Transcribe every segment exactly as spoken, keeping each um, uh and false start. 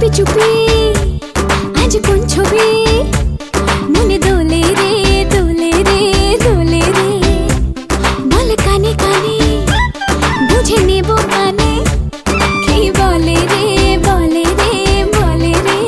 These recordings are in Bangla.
চুপি চুপি আজ কোন ছবি মনে দোলে রে দোলে রে দোলে রে বল কানে কানে বুঝে নেব কানে কি বলে রে বলে রে বলে রে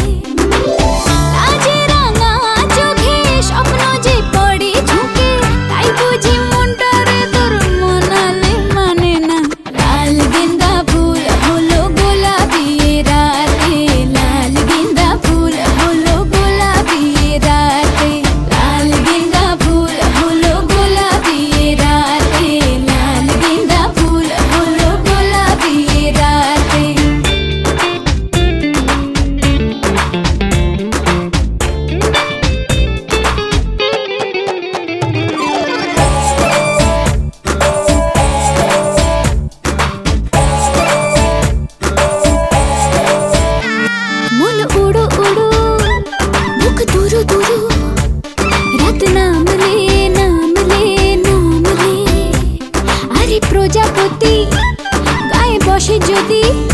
আজ রাঙা চোখে স্বপ্ন যে পড়ে ঝুঁকে তাই বুঝি মনটারে তোর মনালে মানে না লাল গেন্দা ফুল হলো গোলাপি রাতে লাল গেন্দা ফুল হলো গোলাপি রাতে লাল গেন্দা ফুল হলো গোলাপি রাতে লাল গেন্দা ফুল হলো গোলাপি রাতে मन उड़ो उड़ो मुख दूरो दूरो रात नाम ले नाम ले नाम ले अरे प्रजापति गाए बसे जदि